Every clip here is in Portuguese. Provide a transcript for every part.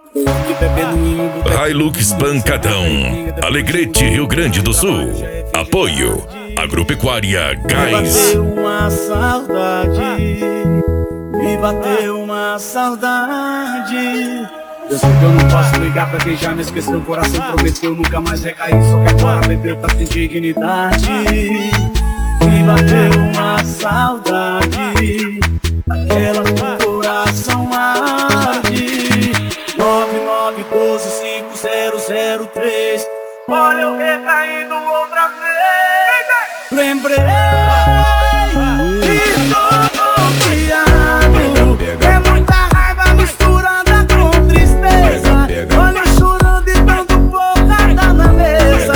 Hilux Pancadão, Alegrete, Rio Grande do Sul. Apoio Agropecuária Gás. Me bateu uma saudade, me bateu uma saudade. Eu sei que eu não posso ligar pra quem já me esqueceu. O coração prometeu nunca mais recair, só que agora bebeu tá sem dignidade. Me bateu uma saudade, aquelas que o coração arde. 99125003. Olha eu recaindo outra vez. Lembrei que estou criado. É muita raiva misturada com tristeza. Olha eu chorando e dando porrada na mesa.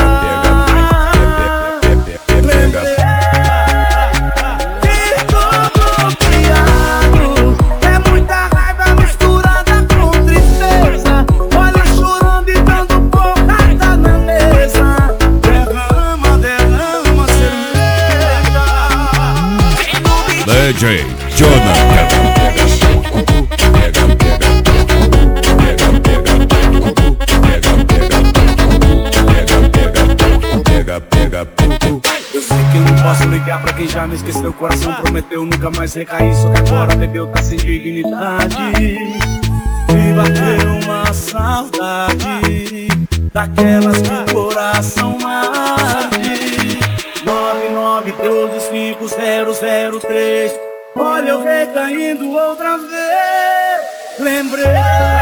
Lembrei que estou criado. É muita raiva misturada com tristeza. Olha eu chorando e dando porrada na mesa. Derrama, derrama cerveja. DJ Jonathan. Eu sei que eu não posso ligar pra quem já me esqueceu. O coração prometeu nunca mais recair, só que agora bebeu tá sem dignidade. Me bateu uma saudade, daquelas que o coração arde. 99125003. Olha eu recaindo outra vez. Lembrei